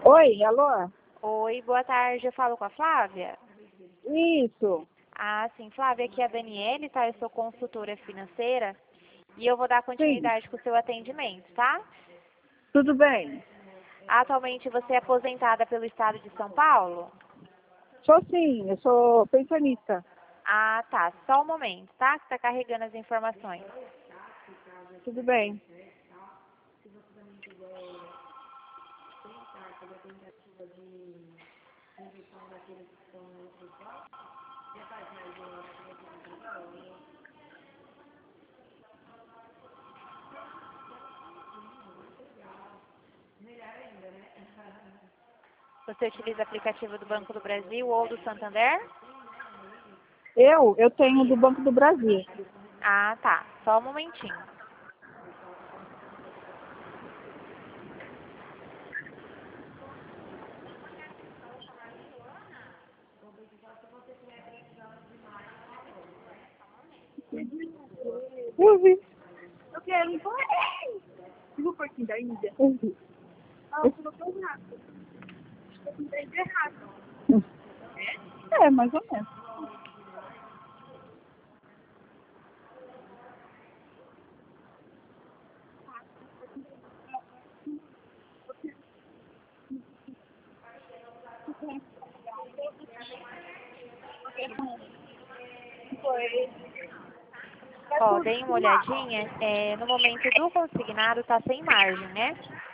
Oi, alô? Oi, boa tarde. Eu falo com a Flávia? Isso. Ah, sim, Flávia, aqui é a Daniele, tá? Eu sou consultora financeira e eu vou dar Sim, continuidade com o seu atendimento, tá? tudo bem. Atualmente você é aposentada pelo estado de São Paulo? Sou sim, eu sou pensionista. Ah, tá. Só um momento, tá? Que tá carregando as informações. Tudo bem. Você utiliza aplicativo do Banco do Brasil ou do Santander? Eu tenho do Banco do Brasil. Ah, tá. Só um momentinho. Eu vi. Eu quero um pouquinho. Viu o porquinho da Índia? Eu vi. Ah, eu coloquei um rato. Eu comprei de errado. É, mais ou menos. Foi. Ó, dei uma olhadinha. No momento do consignado tá sem margem, né?